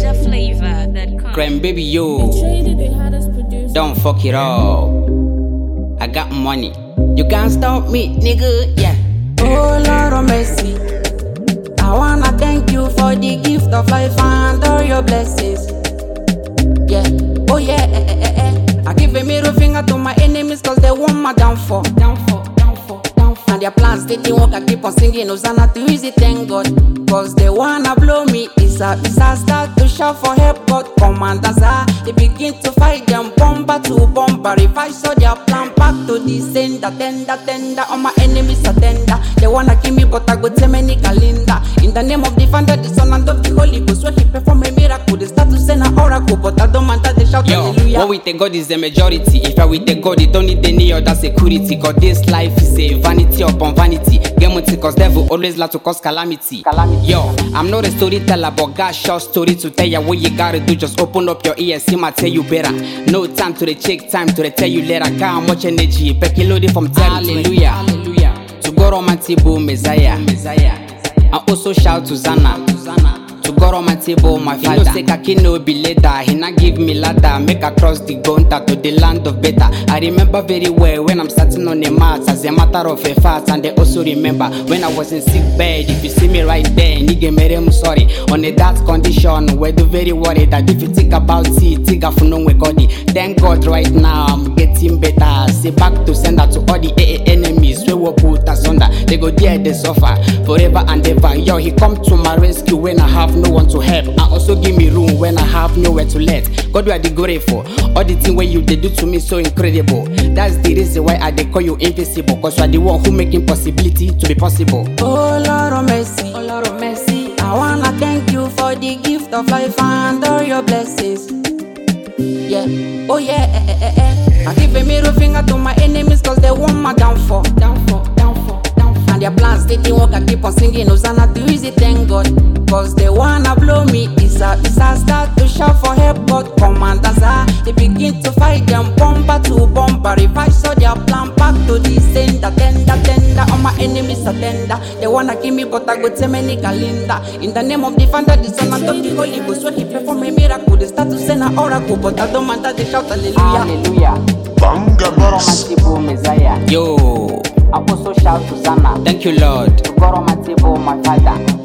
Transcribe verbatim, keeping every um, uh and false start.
Niger flavor that comes. Creme baby yo, don't fuck it up. I got money, you can't stop me, nigga. Yeah. Oh Lord of mercy, I wanna thank you for the gift of life and all your blessings. Yeah, oh yeah, eh, eh, eh, eh. I give a middle finger to my enemies cause they want my downfall. Downfall, downfall, downfall. And their plans didn't work, I keep on singing Hosanna to easy, thank God. Cause they wanna blow me, it's a disaster to shout for help, but commanders are. They begin to fight them, bomber to bomber. If I saw their plan back to the sender, tender, tender, all my enemies are tender. They wanna kill me, but I go tell many calendar. In the name of the Father, the Son, and of the Holy Ghost, where he perform a miracle, they start to send an oracle, but I don't matter, they shout Yo, hallelujah. what we take God is the majority. If I with the God, you don't need any other security. Cause this life is a vanity upon vanity. Get money cause devil always like to cause calamity. calamity. Yo, I'm not a storyteller, but got short story to tell you what you gotta do. Just open up your ears, see my tell you better. No time to the check, time to the tell you later. Got much energy, pecky loaded from territory. Hallelujah, hallelujah. To God on my table, Messiah, Messiah. I also shout to Zana, Zana. To God on my table, my father. He no say kaki no be later. He not give me ladder. Make I cross the gunter to the land of better. I remember very well when I'm starting on the mat as a matter of a fact. And they also remember when I was in sick bed. If you see me right there, nigga meremu sorry. On a that condition, we're very worried that if you think about it, think of no we Thank God right now I'm getting better. Say back to sender to all the A A enemies. We will put us under. They go there, they suffer forever and ever. Yo, he come to my rescue when I have no one to help. And also give me room when I have nowhere to let. God, we are the grateful. All the thing where you they do to me so incredible. That's the reason why I they call you invisible. Cause you are the one who making possibility to be possible. Oh Lord of mercy, oh Lord of mercy, I wanna thank you for the gift of life and all your blessings. Yeah, oh yeah, eh, eh, eh, eh. I give a middle finger to my enemies cause they want my downfall. Downfall, downfall, downfall. And their plans didn't work, I keep on singing Hosanna to easy, thank God. Cause they wanna blow me, it's a disaster to shout for help, but commanders are. They begin to fight them, bomber to bomber. If I saw their plan back to the sender, tender, tender, all my enemies are tender. They wanna kill me, but I go tell many calendar. In the name of the Father, the Son, and of the Holy Ghost, when he perform a miracle, they start to send an oracle, but I don't matter, they shout hallelujah. Hallelujah. Banga God on my table, Messiah. Yo, I also shout to Zana. Thank you, Lord. To God on my table, my Father.